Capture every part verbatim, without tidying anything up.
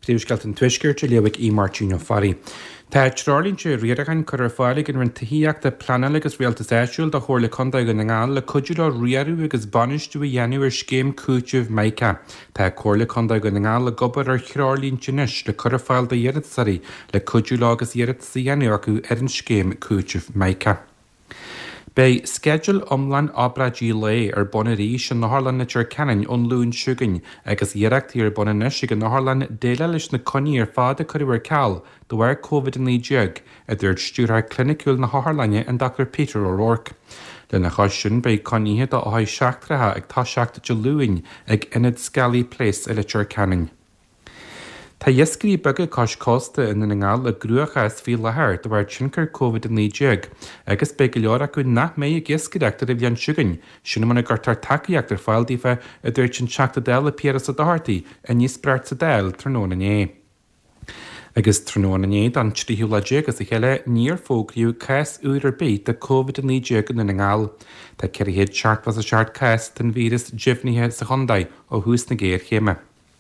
clúsgalt an tuisgurt leabhaigh í Martino Farry. Tá trálínte riarachan chur ar fáilig an rin taíochta planal agus rialtas éisiúil do chóir le condaig an ngáil le cuidiú riarú agus banistú a dhéanú ar scéim cúteamh maica. Tá chóir le condaig an ngáil le gobar ar chrálínte níos le chur ar fáil de dhéad sarí le cuidiú agus dhéad sa dhéanú acu ar an scéim cúteamh maica. Bei schedule omlan abradí lé ar bonarí sin na Harlan na tíir canan ón lún siúgain agus dhéireachtaí ar bonanis ag na Harlan déile leis na coní ar fáda chuirhar ceall do bhar COVID níodeag a dúirt stúrthar clinicúil na Harlanne an Doctor Peter O'Rourke. Le na chaisiún bei coníthe do áid seachtaithe ag tá seachta de luúin ag inad Scally Place i le tíir canan. Tá iescarí bega cos costa in na ngáil le grúacha is fi lethir do bhar tincar COVID níodeag agus be go leor acu nach mé ag iescaíachtar a bhíon siúgain sinna muna gur tar takeíachtar fáildífa a dúirt sin seachta déil le Pierre sa dáirtaí a níos breart sa déil tróna né. Agus tróna né don tríúlaide agus a chéile níor fógriú cás úr ar beit de COVID níodeag in na ngáil. Tá ceirhéad seart was a seart cás den vírus jibhnithe sa chundaid ó hús na géir chéime.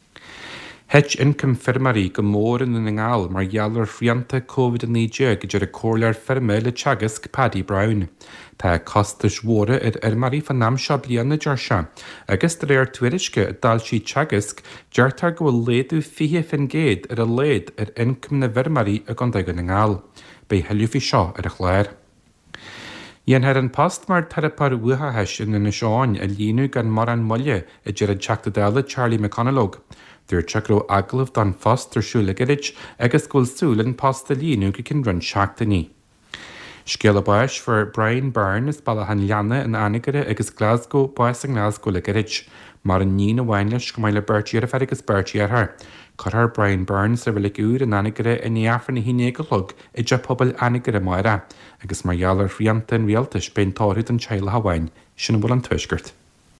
Het income firmarí go mór in na ngáil mar gheallar frianta COVID níodeag idir a cóirlear firma le teagasc Paddy Brown. Tá costas mhóra ar armarí fan nám seo bliain na deirse, agus de réir tuairisce dal sí teagasc deirtar go bhfuil léadú fiche fin géad ar a léad ar income na firmarí a gan na ngáil, bei heilú fi seo ar a chléir. Dhéan ar an post mar tarapar uathatheis in na seáin a líonú gan mar an molle i dtíar an teachta déile Charlie McConalogue. Dúir teacró aglah don fost tarsúla gairid agus gúil súil an post a líonú go cin run seachta ní. Scéal báis for Brian Byrne is ballachan leanna in Annigare agus Glasgow báis an Glasgow le gairid, mar an ní na bhain leis go mbeidh le Bertie ar a fer agus Bertie ar thar. Chuthar Brian Byrne sa bhfuil úr in Annigare in níafar na híine go lug i de pobal Annigare maira, agus mar gheallar rianta an rialtas ben tóirid an teile hahain sin bhfuil an tuisgurt.